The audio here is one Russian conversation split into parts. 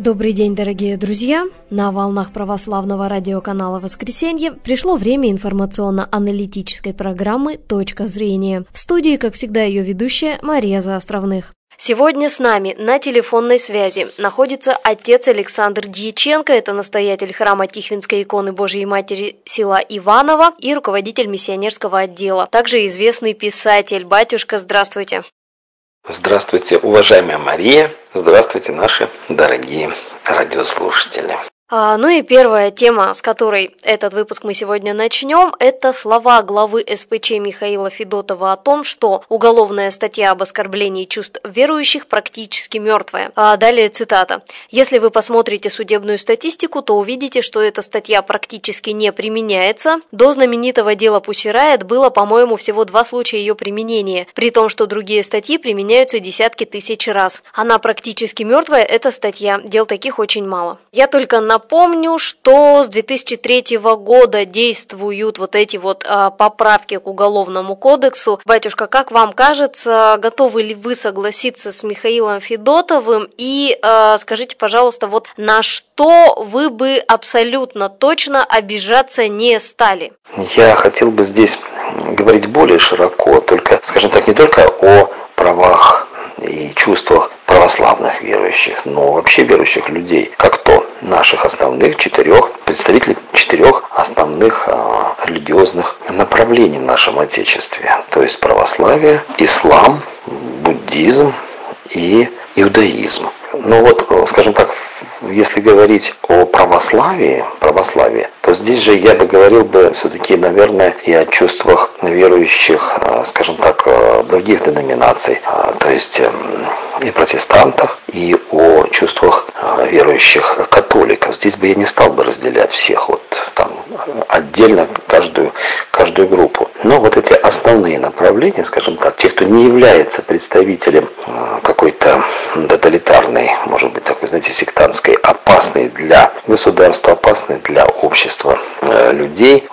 Добрый день, дорогие друзья! На волнах православного радиоканала «Воскресенье» пришло время информационно-аналитической программы «Точка зрения». В студии, как всегда, ее ведущая Мария Заостровных. Сегодня с нами на телефонной связи находится отец Александр Дьяченко, это настоятель храма Тихвинской иконы Божией Матери села Иваново и руководитель миссионерского отдела, также известный писатель. Батюшка, здравствуйте! Здравствуйте, уважаемая Мария, здравствуйте, наши дорогие радиослушатели. Ну и первая тема, с которой этот выпуск мы сегодня начнем, это слова главы СПЧ Михаила Федотова о том, что уголовная статья об оскорблении чувств верующих практически мертвая. Далее цитата. «Если вы посмотрите судебную статистику, то увидите, что эта статья практически не применяется. До знаменитого дела Pussy Riot было, по-моему, всего 2 случая ее применения, при том, что другие статьи применяются десятки тысяч раз. Она практически мертвая, эта статья, дел таких очень мало». Я только напомню, что с 2003 года действуют вот эти поправки к Уголовному кодексу. Батюшка, как вам кажется, готовы ли вы согласиться с Михаилом Федотовым? И скажите, пожалуйста, на что вы бы абсолютно точно обижаться не стали? Я хотел бы здесь говорить более широко, скажем так, не только о правах и чувствах православных верующих, но вообще верующих людей, как то наших основных представителей 4 основных религиозных направлений в нашем Отечестве, то есть православие, ислам, буддизм и иудаизм. Скажем так, если говорить о православии, то здесь же я бы говорил все-таки, наверное, и о чувствах верующих, скажем так, других деноминаций, то есть и протестантах, и о чувствах верующих католиков. Здесь бы я не стал бы разделять всех отдельно каждую группу. Но эти основные направления, скажем так, те, кто не является представителем какой-то тоталитарной, может быть, такой, сектантской, опасной для государства, опасной для общества людей,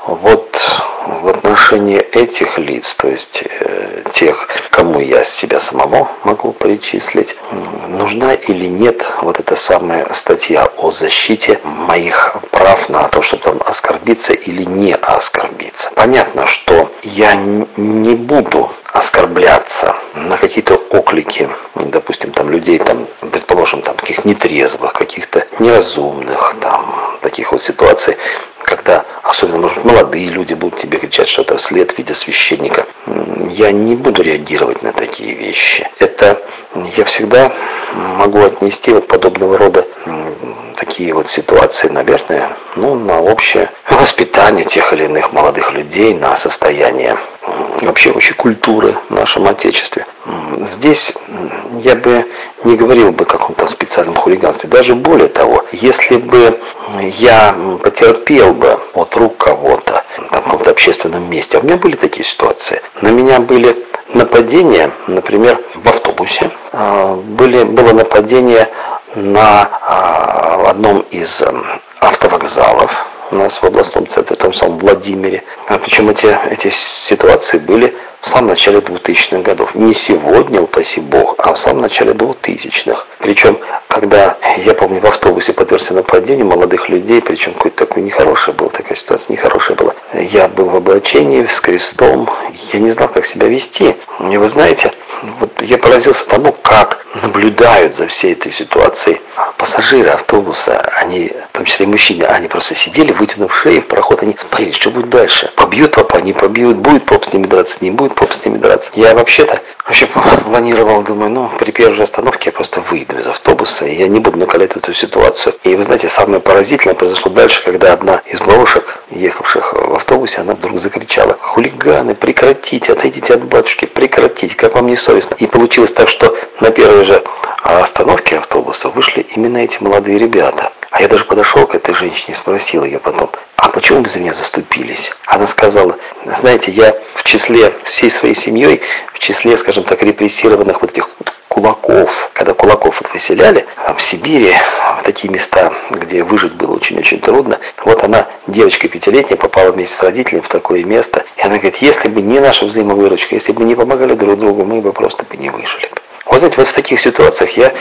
в отношении этих лиц, то есть тех, кому я себя самого могу причислить, нужна или нет эта самая статья о защите моих прав на то, чтобы оскорбиться или не оскорбиться. Понятно, что я не буду оскорбляться на какие-то оклики, допустим, людей, предположим, каких нетрезвых, каких-то неразумных, таких ситуаций, когда, особенно, может быть, молодые люди будут тебе кричать что-то вслед в виде священника. Я не буду реагировать на такие вещи. Это я всегда могу отнести подобного рода такие ситуации, наверное, на общее воспитание тех или иных молодых людей, на состояние вообще общей культуры в нашем Отечестве. Здесь я бы не говорил о каком-то специальном хулиганстве. Даже более того, если бы я потерпел бы от рук кого-то в каком-то общественном месте, а у меня были такие ситуации, на меня были нападения, например, в автобусе, было нападение на одном из автовокзалов у нас в областном центре, в том самом Владимире. Причем эти ситуации были в самом начале 2000-х годов. Не сегодня, упаси Бог, а в самом начале 2000-х. Причем, когда, я помню, в автобусе подвергся нападению молодых людей, причем какой-то такой нехорошая была, такая ситуация нехорошая была. Я был в облачении с крестом, я не знал, как себя вести. И вы знаете, я поразился тому, как наблюдают за всей этой ситуацией пассажиры автобуса, они, в том числе и мужчины, они просто сидели, вытянув шеи в проход, они смотрели, что будет дальше. Побьют папа, не побьют, будет поп с ними драться, не будет поп с ними драться. Я вообще планировал, думаю, при первой же остановке я просто выйду из автобуса, и я не буду накалять эту ситуацию. И вы знаете, самое поразительное произошло дальше, когда одна из бабушек, ехавших в автобусе, она вдруг закричала: «Хулиганы, прекратите, отойдите от батюшки, прекратите, как вам не совестно». И получилось так, что на первой же остановке автобуса вышли именно эти молодые ребята. А я даже подошел к этой женщине и спросил ее потом: «А почему вы за меня заступились?» Она сказала: «Знаете, я в числе всей своей семьей, в числе, скажем так, репрессированных этих кулаков, когда кулаков выселяли в Сибири, в такие места, где выжить было очень-очень трудно. Она, девочка 5-летняя, попала вместе с родителями в такое место. И она говорит: если бы не наша взаимовыручка, если бы не помогали друг другу, мы бы просто не выжили». Вы знаете, в таких ситуациях я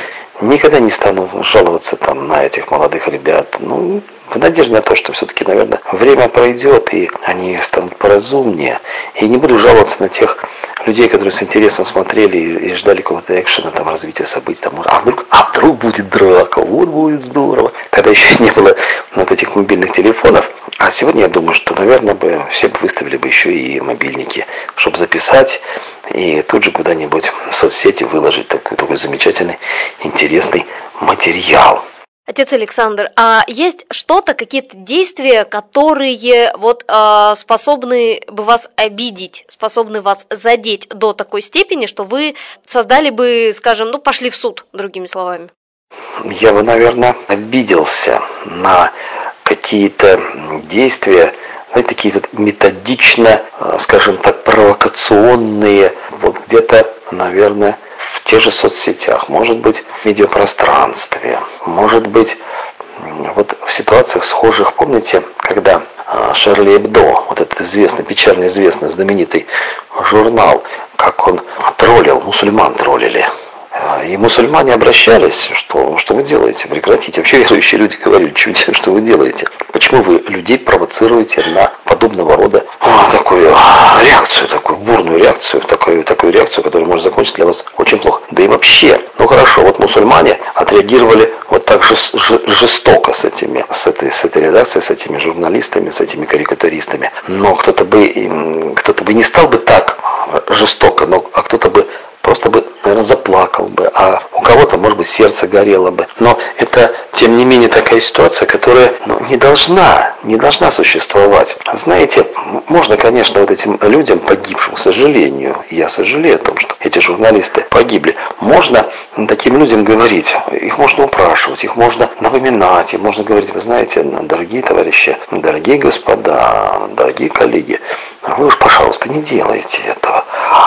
никогда не стану жаловаться там на этих молодых ребят. Ну, в надежде на то, что все-таки, наверное, время пройдет, и они станут поразумнее. И не буду жаловаться на тех людей, которые с интересом смотрели и ждали какого-то экшена, там, развития событий. Там, а вдруг будет драка, вот будет здорово. Когда еще не было вот этих мобильных телефонов. А сегодня я думаю, что, наверное, все бы выставили бы еще и мобильники, чтобы записать и тут же куда-нибудь в соцсети выложить такой замечательный, интересный материал. Отец Александр, а есть что-то, какие-то действия, которые способны бы вас обидеть, способны вас задеть до такой степени, что вы создали бы, скажем, пошли в суд, другими словами? Я бы, наверное, обиделся на какие-то действия, такие вот методично, скажем так, провокационные, где-то, наверное, в тех же соцсетях, может быть, в медиапространстве, может быть, в ситуациях схожих, помните, когда Шарли Эбдо, этот известный, печально известный, знаменитый журнал, как он троллил, мусульман троллили. И мусульмане обращались, что вы делаете, прекратите. Вообще верующие люди говорили, что вы делаете. Почему вы людей провоцируете на подобного рода такую реакцию, такую бурную реакцию, такую реакцию, которая может закончиться для вас очень плохо. Да и вообще, хорошо, мусульмане отреагировали так жестоко с этой редакцией, с этими журналистами, с этими карикатуристами. Но кто-то бы не стал бы так жестоко, а кто-то бы просто бы, наверное, заплакал бы, а у кого-то, может быть, сердце горело бы. Но это, тем не менее, такая ситуация, которая не должна существовать. Знаете, можно, конечно, этим людям погибшим, к сожалению, я сожалею о том, что эти журналисты погибли, можно таким людям говорить, их можно упрашивать, их можно напоминать, им можно говорить, вы знаете, дорогие товарищи, дорогие господа, дорогие коллеги, вы уж, пожалуйста, не делайте этого.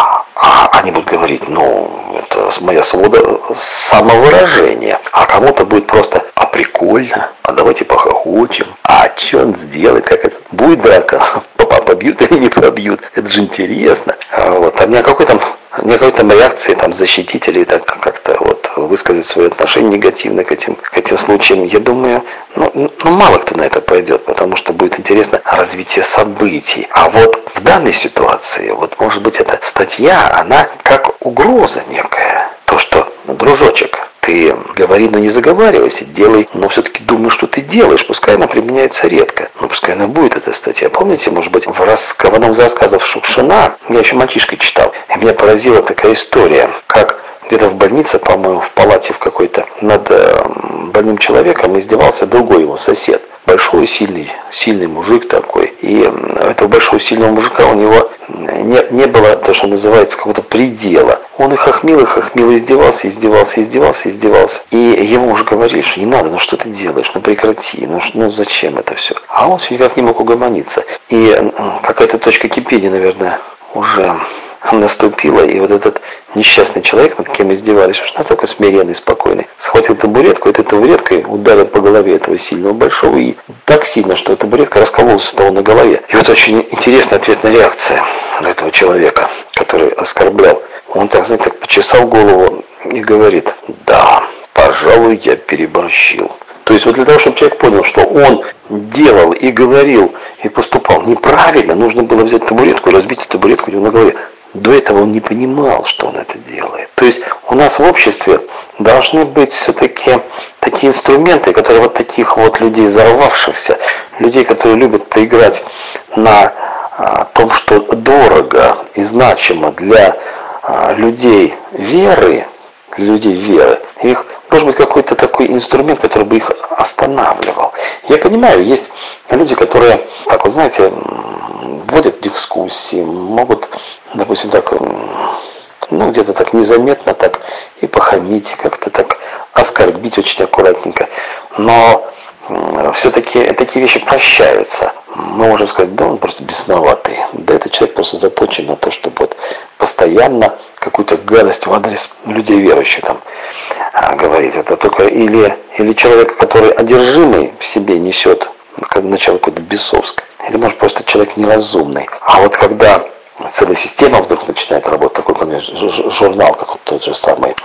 А они будут говорить, это моя свобода самовыражения. А кому-то будет просто, прикольно, давайте похохочем. А что он сделает, как это будет драка? Побьют или не побьют? Это же интересно. А ни о какой там реакции защитить или как-то высказать свое отношение негативно к этим случаям, я думаю, мало кто на это пойдет, потому что будет интересно развитие событий. А в данной ситуации, может быть, эта статья, она как угроза некая. То, что, дружочек, ты говори, но не заговаривайся, делай, но все-таки думай, что ты делаешь. Пускай она применяется редко, но пускай она будет, эта статья. Помните, может быть, в одном из рассказов Шукшина, я еще мальчишкой читал, и меня поразила такая история, как где-то в больнице, по-моему, в палате в какой-то, над больным человеком издевался другой его сосед. Большой, сильный мужик такой. И этого большого сильного мужика у него не было, то, что называется, какого-то предела. Он и хохмил, издевался. И ему уже говорили, что не надо, что ты делаешь, прекрати, зачем это все. А он все никак не мог угомониться. И какая-то точка кипения, наверное, уже наступила, и этот несчастный человек, над кем издевались, уж настолько смиренный, спокойный, схватил табуретку, и этой табуреткой ударил по голове этого сильного большого, и так сильно, что табуретка раскололась у того на голове. И очень интересная ответная реакция этого человека, который оскорблял. Он так почесал голову и говорит: да, пожалуй, я переборщил. То есть для того, чтобы человек понял, что он делал и говорил и поступал неправильно, нужно было взять табуретку и разбить эту табуретку у него на голове. До этого он не понимал, что он это делает. То есть у нас в обществе должны быть все-таки такие инструменты, которые таких людей взорвавшихся, людей, которые любят поиграть на том, что дорого и значимо для людей веры, их должен быть какой-то такой инструмент, который бы их останавливал. Я понимаю, есть люди, которые, вводят дискуссии, могут, допустим, где-то незаметно и похамить, и как-то оскорбить очень аккуратненько. Но все-таки такие вещи прощаются. Мы можем сказать, да, он просто бесноватый. Да, этот человек просто заточен на то, чтобы постоянно какую-то гадость в адрес людей верующих говорить. Это только или человек, который одержимый в себе несет, как начало какое-то бесовское, или может просто человек неразумный. А когда целая система вдруг начинает работать, такой журнал, как тот же самый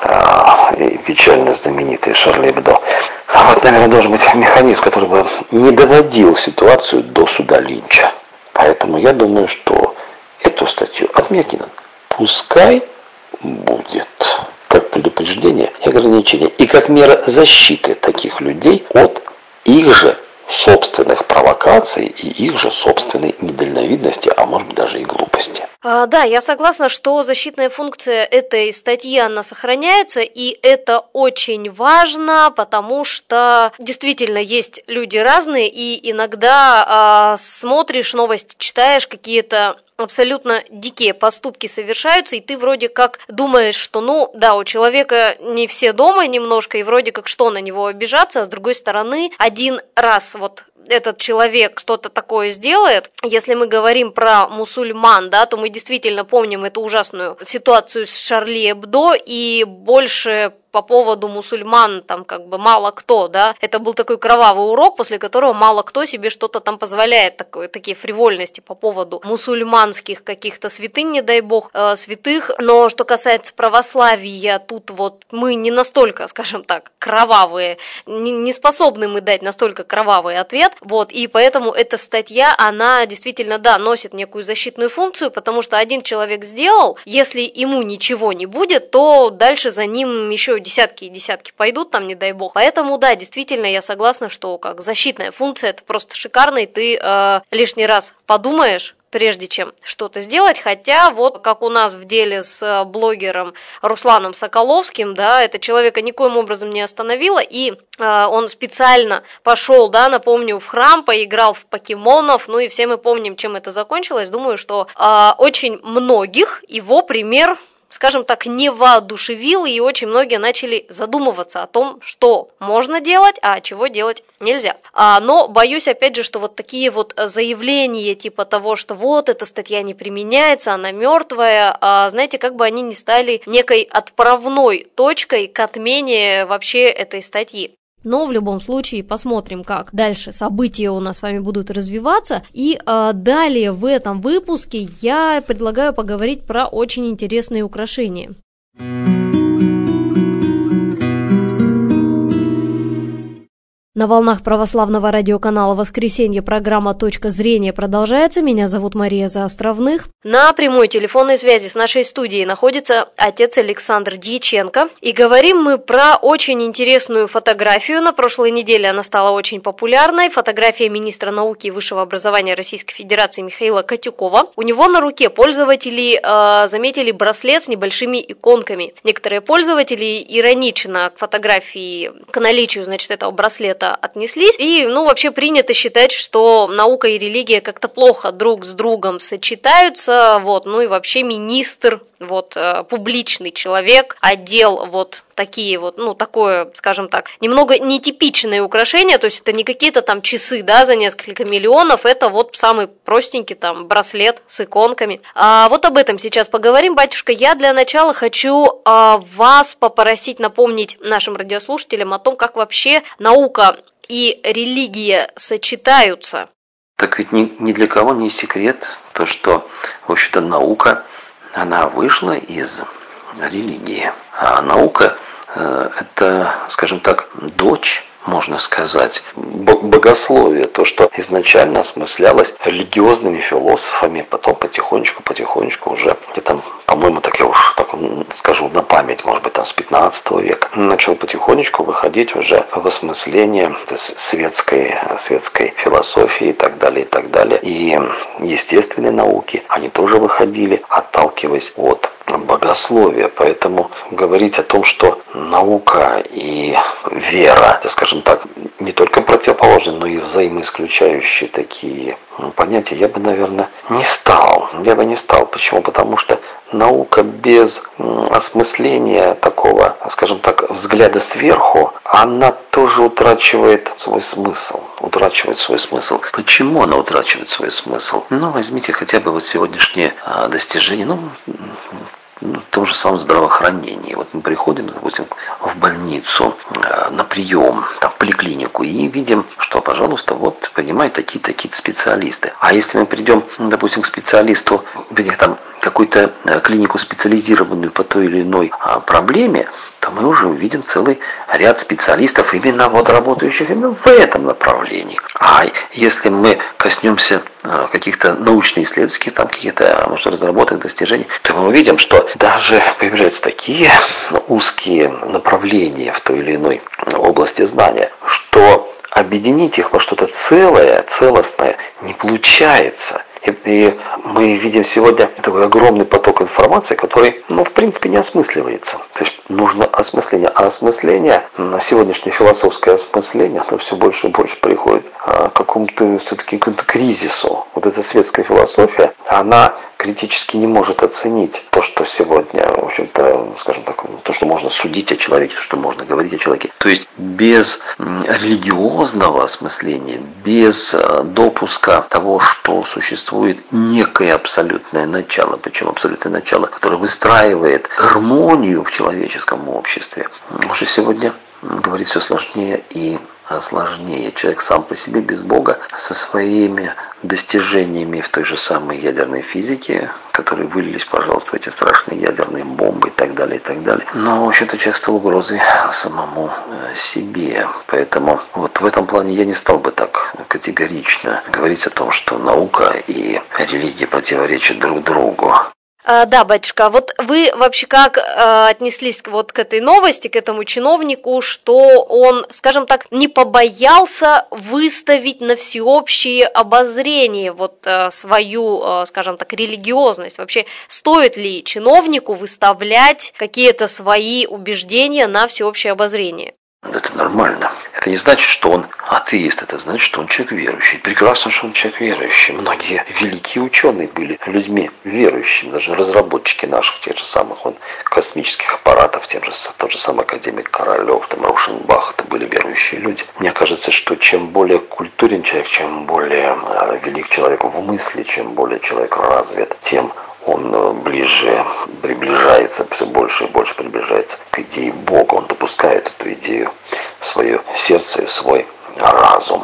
печально знаменитый Шарли Эбдо. Вот, наверное, должен быть механизм, который бы не доводил ситуацию до суда Линча. Поэтому я думаю, что эту статью отметено. Пускай будет как предупреждение и ограничение, и как мера защиты таких людей от их же собственных провокаций и их же собственной недальновидности, а может быть даже и глупости. Да, я согласна, что защитная функция этой статьи, она сохраняется, и это очень важно, потому что действительно есть люди разные, и иногда смотришь новости, читаешь, какие-то абсолютно дикие поступки совершаются, и ты вроде как думаешь, что, ну, да, у человека не все дома немножко, и вроде как что на него обижаться, а с другой стороны, один раз вот этот человек что-то такое сделает, если мы говорим про мусульман, да, то мы действительно помним эту ужасную ситуацию с Шарли Эбдо, и больше по поводу мусульман там как бы мало кто, да, это был такой кровавый урок, после которого мало кто себе что-то там позволяет, такие фривольности по поводу мусульманских каких-то святынь, не дай бог, святых, но что касается православия, тут вот мы не настолько, скажем так, кровавые, не способны мы дать настолько кровавый ответ, вот, и поэтому эта статья, она действительно, да, носит некую защитную функцию, потому что один человек сделал, если ему ничего не будет, то дальше за ним еще десятки и десятки пойдут, там, не дай бог. Поэтому, да, действительно, я согласна, что как защитная функция, это просто шикарно, и ты лишний раз подумаешь, прежде чем что-то сделать, хотя вот как у нас в деле с блогером Русланом Соколовским, да, это человека никоим образом не остановило, и он специально пошел, да, напомню, в храм, поиграл в покемонов, ну и все мы помним, чем это закончилось. Думаю, что очень многих его пример, скажем так, не воодушевил, и очень многие начали задумываться о том, что можно делать, а чего делать нельзя. Но боюсь, опять же, что вот такие вот заявления типа того, что вот эта статья не применяется, она мертвая, знаете, как бы они ни стали некой отправной точкой к отмене вообще этой статьи. Но в любом случае посмотрим, как дальше события у нас с вами будут развиваться. И далее в этом выпуске я предлагаю поговорить про очень интересные украшения. На волнах православного радиоканала «Воскресенье» программа «Точка зрения» продолжается. Меня зовут Мария Заостровных. На прямой телефонной связи с нашей студией находится отец Александр Дьяченко. И говорим мы про очень интересную фотографию. На прошлой неделе она стала очень популярной. Фотография министра науки и высшего образования Российской Федерации Михаила Котюкова. У него на руке пользователи заметили браслет с небольшими иконками. Некоторые пользователи иронично к фотографии, к наличию, значит, этого браслета отнеслись. И, вообще принято считать, что наука и религия как-то плохо друг с другом сочетаются, вот, и вообще министр, публичный человек одел такие такое, скажем так, немного нетипичные украшения, то есть это не какие-то там часы, да, за несколько миллионов, это самый простенький там браслет с иконками. Вот об этом сейчас поговорим, батюшка. Я для начала хочу вас попросить напомнить нашим радиослушателям о том, как вообще наука и религия сочетаются. Так ведь ни для кого не секрет то, что, в общем-то, наука, она вышла из религии. А наука – это, скажем так, дочь, можно сказать, богословие, то, что изначально осмыслялось религиозными философами, потом потихонечку уже, по-моему, так я уж так скажу на память, может быть, с 15 века, начал потихонечку выходить уже в осмысление светской философии и так далее, и так далее. И естественные науки, они тоже выходили, отталкиваясь от богословия. Поэтому говорить о том, что наука и вера, это, скажем так, не только противоположные, но и взаимоисключающие такие понятия, я бы, наверное, не стал. Почему? Потому что наука без осмысления такого, скажем так, взгляда сверху, она тоже утрачивает свой смысл. Почему она утрачивает свой смысл? Возьмите хотя бы сегодняшнее достижение, в том же самом здравоохранении. Мы приходим, допустим, в больницу на прием, в поликлинику, и видим, что, пожалуйста, принимают такие-то специалисты. А если мы придем, допустим, к специалисту, какую-то клинику, специализированную по той или иной проблеме, то мы уже увидим целый ряд специалистов, именно вот работающих именно в этом направлении. А если мы коснемся каких-то научно-исследовательских, там каких-то, может, разработок, достижений, то мы увидим, что даже появляются такие узкие направления в той или иной области знания, что объединить их во что-то целое, целостное не получается. И мы видим сегодня такой огромный поток информации, который, в принципе, не осмысливается. То есть нужно осмысление. А осмысление, на сегодняшнее философское осмысление, оно все больше и больше приходит к какому-то все-таки кризису. Вот эта светская философия, она критически не может оценить то, что сегодня, в общем-то, скажем так, то, что можно судить о человеке, то, что можно говорить о человеке. То есть без религиозного осмысления, без допуска того, что существует некое абсолютное начало, причем абсолютное начало, которое выстраивает гармонию в человеческом обществе, уже сегодня говорить все сложнее и сложнее. Человек сам по себе без Бога со своими достижениями в той же самой ядерной физике, которые вылились, пожалуйста, в эти страшные ядерные бомбы и так далее, и так далее. Но, в общем-то, человек стал угрозой самому себе. Поэтому вот в этом плане я не стал бы так категорично говорить о том, что наука и религия противоречат друг другу. Да, батюшка, вот вы вообще как отнеслись вот к этой новости, к этому чиновнику, что он, скажем так, не побоялся выставить на всеобщее обозрение вот свою, скажем так, религиозность? Вообще, стоит ли чиновнику выставлять какие-то свои убеждения на всеобщее обозрение? Это нормально. Это не значит, что он атеист, это значит, что он человек верующий. Прекрасно, что он человек верующий. Многие великие ученые были людьми верующими, даже разработчики наших тех же самых космических аппаратов, тот же самый академик Королев, Раушенбах, это были верующие люди. Мне кажется, что чем более культурен человек, чем более велик человек в мысли, чем более человек развит, тем он ближе приближается, все больше и больше приближается к идее Бога. Он допускает эту идею в свое сердце и в свой разум.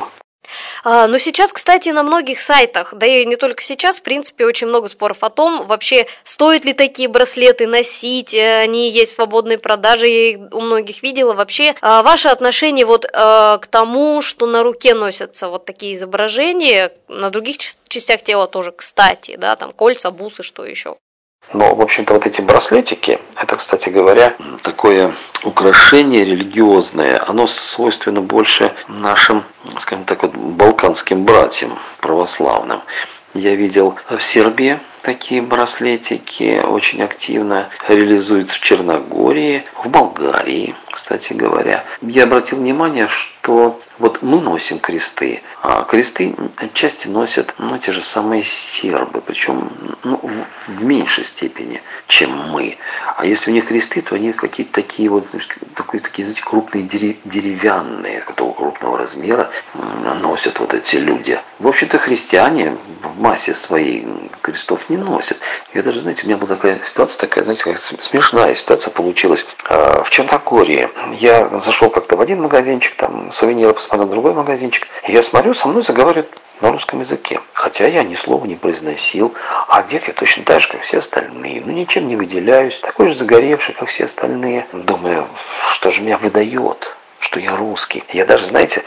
Но сейчас, кстати, на многих сайтах, да и не только сейчас, в принципе, очень много споров о том, вообще, стоит ли такие браслеты носить, они есть в свободной продаже, я их у многих видела. Вообще, ваше отношение вот к тому, что на руке носятся вот такие изображения, на других частях тела тоже, кстати, да, там кольца, бусы, что еще? Но, в общем-то, вот эти браслетики, это, кстати говоря, такое украшение религиозное, оно свойственно больше нашим, скажем так, балканским братьям православным. Я видел в Сербии такие браслетики, очень активно реализуются в Черногории, в Болгарии, кстати говоря. Я обратил внимание, что вот мы носим кресты, а кресты отчасти носят те же самые сербы, причем в меньшей степени, чем мы. А если у них кресты, то они какие-то такие знаете, крупные деревянные, такого крупного размера носят вот эти люди. В общем-то, христиане в массе своей крестов не носят. Я даже, знаете, у меня была такая ситуация, знаете, смешная ситуация получилась. В Черногории я зашел как-то в один магазинчик, там сувениры посмотрел, другой магазинчик, и я смотрю, со мной заговаривают на русском языке. Хотя я ни слова не произносил, а одет я точно так же, как все остальные. Ничем не выделяюсь, такой же загоревший, как все остальные. Думаю, что же меня выдает, что я русский. Я даже, знаете,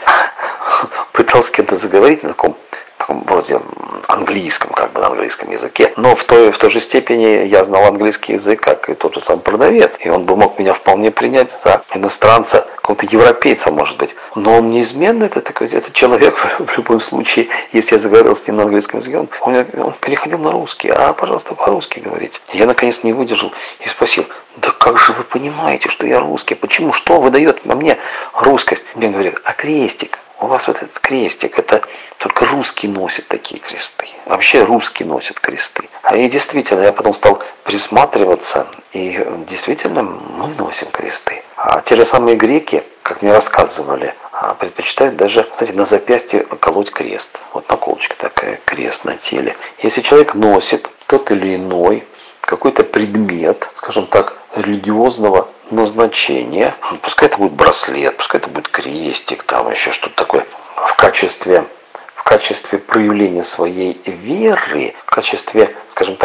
пытался с кем-то заговорить на таком вроде английском, на английском языке. Но в той же степени я знал английский язык, как и тот же сам продавец. И он бы мог меня вполне принять за иностранца, какого-то европейца, может быть. Но он неизменно, этот человек в любом случае, если я заговорил с ним на английском языке, он переходил на русский. Пожалуйста, по-русски говорите. Я, наконец, не выдержал и спросил: да как же вы понимаете, что я русский? Почему? Что выдает во мне русскость? Мне говорят: крестик. У вас вот этот крестик, это только русские носят такие кресты. Вообще русские носят кресты. И действительно, я потом стал присматриваться, и действительно мы носим кресты. А те же самые греки, как мне рассказывали, предпочитают даже, кстати, на запястье колоть крест. Вот наколочка такая, крест на теле. Если человек носит тот или иной какой-то предмет, скажем так, религиозного назначения, пускай это будет браслет, пускай это будет крестик, там еще что-то такое, в качестве проявления своей веры, в качестве, скажем так,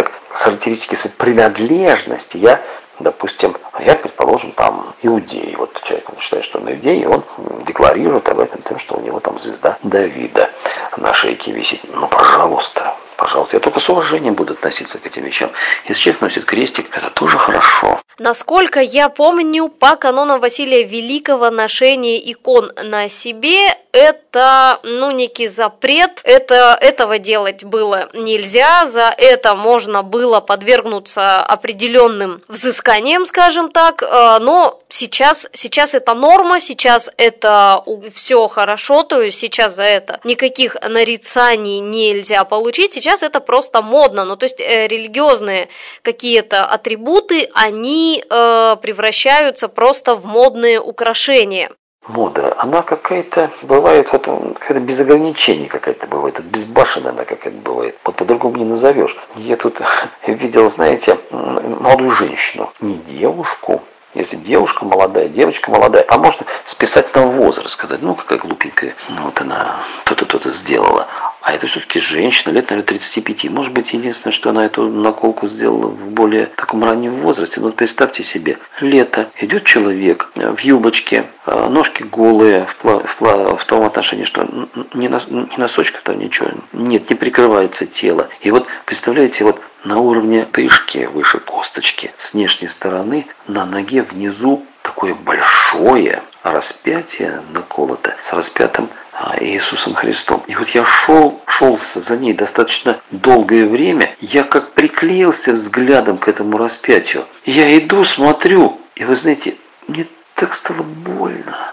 характеристики своей принадлежности допустим, я, предположим, там иудей. Вот человек считает, что он иудей, и он декларирует об этом тем, что у него там звезда Давида на шейке висит. Ну, пожалуйста, я только с уважением буду относиться к этим вещам. Если человек носит крестик, это тоже хорошо. Насколько я помню, по канонам Василия Великого ношение икон на себе – это, некий запрет. Этого делать было нельзя, за это можно было подвергнуться определенным взысканиям, скажем так, но сейчас это норма, сейчас это все хорошо, то есть сейчас за это никаких нарицаний нельзя получить, сейчас это просто модно, то есть религиозные какие-то атрибуты, они превращаются просто в модные украшения. Мода, она какая-то бывает, какая-то без ограничений какая-то бывает, безбашенная она какая-то бывает, вот по-другому не назовешь. Я тут видел, знаете, молодую женщину, не девушку, если девушка молодая, девочка молодая, а можно списать на возраст, сказать, какая глупенькая, вот она то-то сделала. А это все-таки женщина, лет, наверное, 35. Может быть, единственное, что она эту наколку сделала в более таком раннем возрасте. Но представьте себе, лето, идет человек в юбочке, ножки голые, в том отношении, что ни носочка там ничего, нет, не прикрывается тело. И вот, представляете, вот на уровне тышки, выше косточки, с внешней стороны, на ноге внизу такое большое распятие наколото с распятым Иисусом Христом. И вот я шел за ней достаточно долгое время, я как приклеился взглядом к этому распятию. Я иду, смотрю, и вы знаете, мне так стало больно.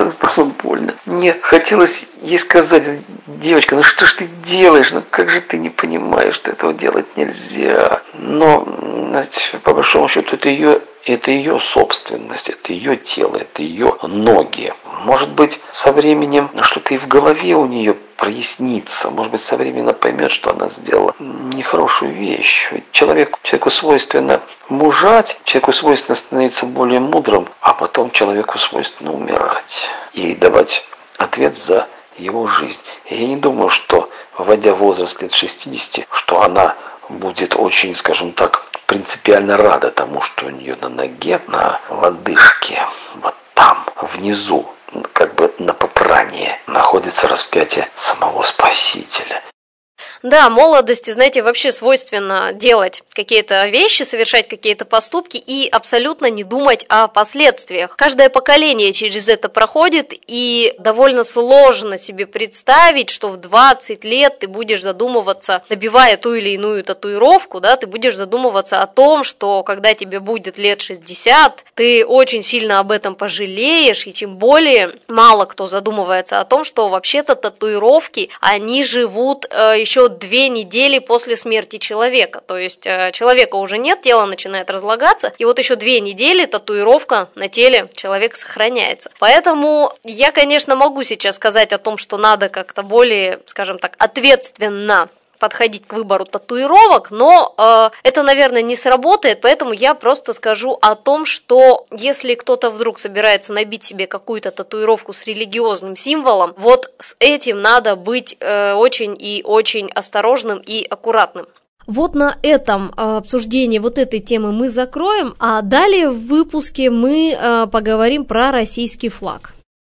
Мне хотелось ей сказать, девочка, что ж ты делаешь? Как же ты не понимаешь, что этого делать нельзя? Но, по большому счету, это ее собственность, это ее тело, это ее ноги. Может быть, со временем что-то и в голове у нее прояснится. Может быть, со временем поймет, что она сделала нехорошую вещь. Ведь человеку свойственно мужать, человеку свойственно становиться более мудрым, а потом человеку свойственно умирать и давать ответ за его жизнь. И я не думаю, что, вводя в возраст лет 60, что она будет очень, скажем так, принципиально рада тому, что у нее на ноге, на лодыжке, вот там, внизу, как бы на попрании, находится распятие самого Спасителя. Да, молодости, знаете, вообще свойственно делать какие-то вещи, совершать какие-то поступки и абсолютно не думать о последствиях. Каждое поколение через это проходит, и довольно сложно себе представить, что в 20 лет ты будешь задумываться, набивая ту или иную татуировку, да, ты будешь задумываться о том, что когда тебе будет лет 60, ты очень сильно об этом пожалеешь, и тем более мало кто задумывается о том, что вообще-то татуировки, они живут еще 2 недели после смерти человека. То есть человека уже нет, тело начинает разлагаться, и вот еще 2 недели татуировка на теле человека сохраняется. Поэтому я, конечно, могу сейчас сказать о том, что надо как-то более, скажем так, ответственно подходить к выбору татуировок, но это, наверное, не сработает, поэтому я просто скажу о том, что если кто-то вдруг собирается набить себе какую-то татуировку с религиозным символом, вот с этим надо быть очень и очень осторожным и аккуратным. Вот на этом обсуждение вот этой темы мы закроем, а далее в выпуске мы поговорим про российский флаг.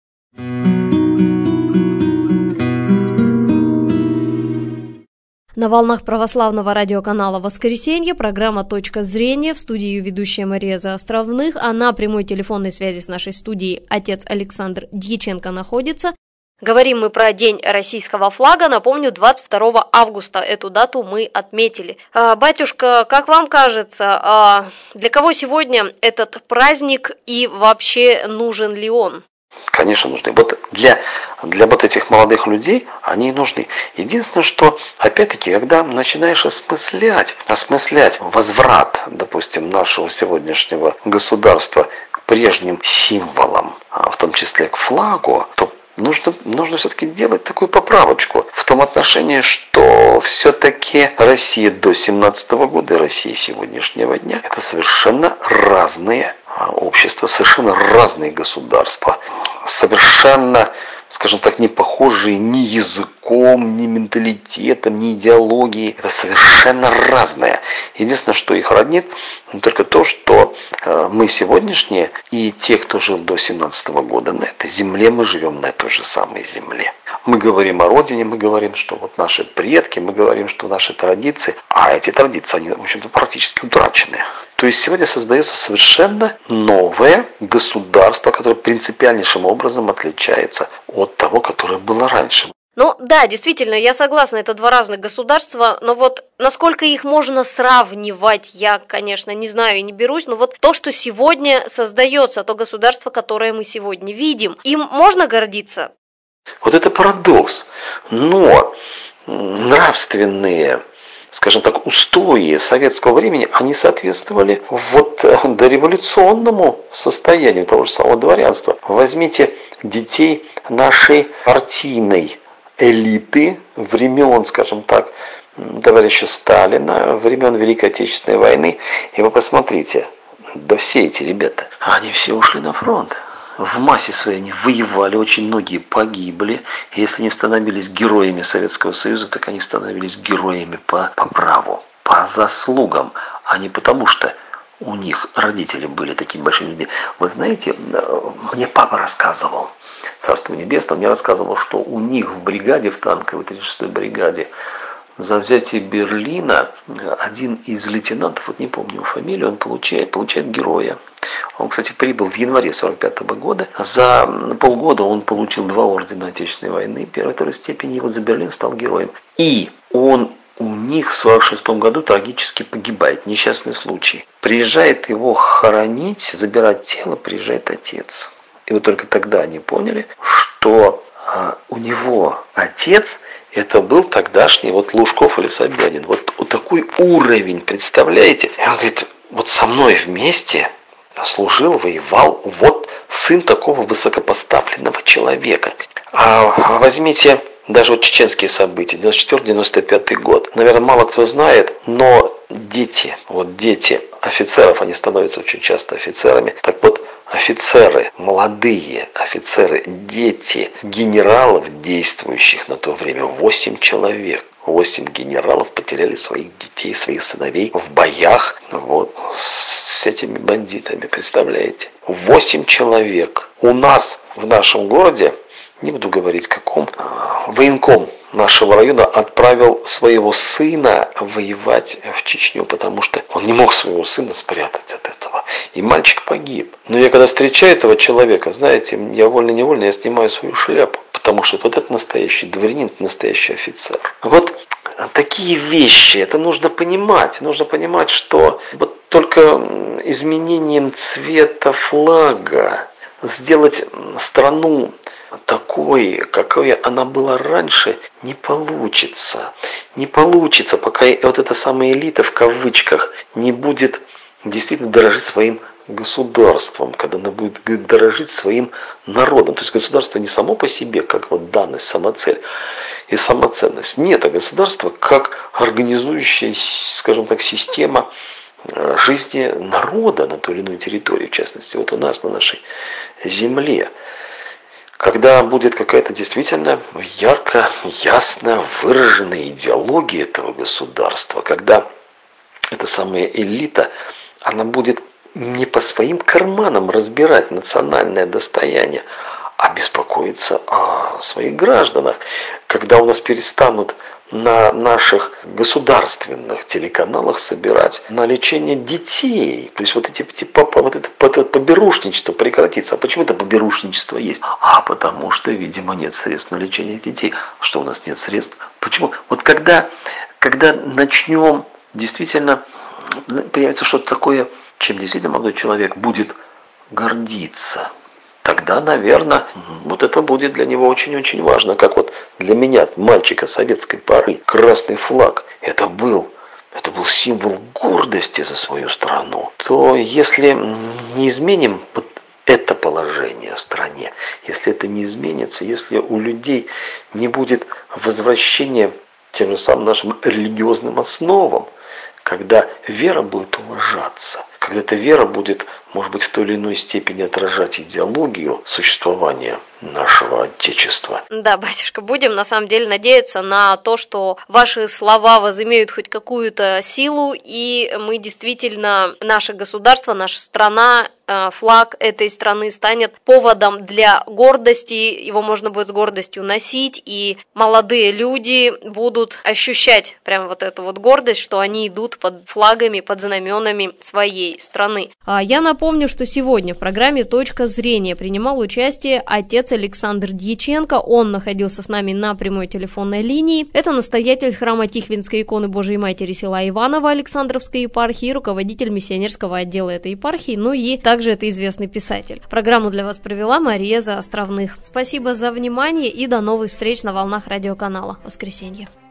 На волнах православного радиоканала «Воскресенье» программа «Точка зрения», в студии ведущая Мария Заостровных, а на прямой телефонной связи с нашей студией отец Александр Дьяченко находится. Говорим мы про День российского флага, напомню, 22 августа эту дату мы отметили. Батюшка, как вам кажется, для кого сегодня этот праздник и вообще нужен ли он? Конечно, нужны. Вот для вот этих молодых людей они нужны. Единственное, что, опять-таки, когда начинаешь осмыслять возврат, допустим, нашего сегодняшнего государства к прежним символам, в том числе к флагу, то нужно все-таки делать такую поправочку в том отношении, что все-таки Россия до 17 года и Россия сегодняшнего дня – это совершенно разные общества, совершенно разные государства, совершенно скажем так, не похожие ни языком, ни менталитетом, ни идеологией. Это совершенно разное. Единственное, что их роднит, только то, что мы сегодняшние и те, кто жил до 17 года на этой земле, мы живем на той же самой земле. Мы говорим о родине, мы говорим, что вот наши предки, мы говорим, что наши традиции, а эти традиции, они, в общем-то, практически утрачены. То есть сегодня создается совершенно новое государство, которое принципиальнейшим образом отличается от того, которое было раньше. Ну да, действительно, я согласна, это два разных государства, но вот насколько их можно сравнивать, я, конечно, не знаю и не берусь, но вот то, что сегодня создается, то государство, которое мы сегодня видим, им можно гордиться? Вот это парадокс. Но нравственные, скажем так, устои советского времени, они соответствовали вот дореволюционному состоянию того же самого дворянства. Возьмите детей нашей партийной элиты времен, скажем так, товарища Сталина, времен Великой Отечественной войны, и вы посмотрите, да все эти ребята, они все ушли на фронт. В массе своей они воевали, очень многие погибли. Если не становились героями Советского Союза, так они становились героями по праву, по заслугам, а не потому, что у них родители были такими большими людьми. Вы знаете, мне папа рассказывал, Царство Небесное, мне рассказывал, что у них в бригаде, в танковой 36-й бригаде, за взятие Берлина один из лейтенантов, вот не помню его фамилию, он получает героя. Он, кстати, прибыл в январе 1945 года. За полгода он получил 2 ордена Отечественной войны первой и второй степени, и вот за Берлин стал героем. И он у них в 1946 году трагически погибает, несчастный случай. Приезжает его хоронить, забирать тело, приезжает отец. И вот только тогда они поняли, что у него отец это был тогдашний вот Лужков или Собянин. Вот такой уровень, представляете? И он говорит, вот со мной вместе служил, воевал вот сын такого высокопоставленного человека. А возьмите даже вот чеченские события, 94-95 год. Наверное, мало кто знает, но дети офицеров, они становятся очень часто офицерами. Так вот, офицеры, молодые офицеры, дети генералов, действующих на то время, 8 человек. 8 генералов потеряли своих детей, своих сыновей в боях вот, с этими бандитами, представляете? 8 человек. У нас в нашем городе, не буду говорить каком, военком нашего района отправил своего сына воевать в Чечню, потому что он не мог своего сына спрятать от этого. И мальчик погиб. Но я когда встречаю этого человека, знаете, я вольно-невольно, я снимаю свою шляпу, потому что вот это настоящий дворянин, настоящий офицер. Вот такие вещи, это нужно понимать. Нужно понимать, что вот только изменением цвета флага сделать страну такой, какой она была раньше, не получится. Не получится, пока вот эта самая элита, в кавычках, не будет действительно дорожить своим государством, когда она будет дорожить своим народом. То есть государство не само по себе, как вот данность, самоцель и самоценность. Нет, а государство как организующая, скажем так, система жизни народа на той или иной территории, в частности, вот у нас, на нашей земле. Когда будет какая-то действительно ярко, ясно выраженная идеология этого государства, когда эта самая элита, она будет не по своим карманам разбирать национальное достояние, а беспокоиться о своих гражданах. Когда у нас перестанут на наших государственных телеканалах собирать на лечение детей. То есть вот это поберушничество прекратится. А почему это поберушничество есть? А потому что, видимо, нет средств на лечение детей. Что у нас нет средств? Почему? Вот когда начнем действительно, появится что-то такое, чем действительно молодой человек будет гордиться, тогда, наверное, вот это будет для него очень-очень важно. Как вот для меня, мальчика советской поры, красный флаг, это был символ гордости за свою страну. То если не изменим вот это положение в стране, если это не изменится, если у людей не будет возвращения к тем же самым нашим религиозным основам, когда вера будет уважаться, когда эта вера будет, может быть, в той или иной степени отражать идеологию существования нашего Отечества. Да, батюшка, будем на самом деле надеяться на то, что ваши слова возымеют хоть какую-то силу, и мы действительно, наше государство, наша страна, флаг этой страны станет поводом для гордости, его можно будет с гордостью носить, и молодые люди будут ощущать прям вот эту вот гордость, что они идут под флагами, под знаменами своей страны. Я напомню, что сегодня в программе «Точка зрения» принимал участие отец Александр Дьяченко, он находился с нами на прямой телефонной линии. Это настоятель храма Тихвинской иконы Божией Матери села Иваново Александровской епархии, руководитель миссионерского отдела этой епархии, ну и также это известный писатель. Программу для вас провела Мария Заостровных. Спасибо за внимание и до новых встреч на волнах радиоканала. Воскресенье.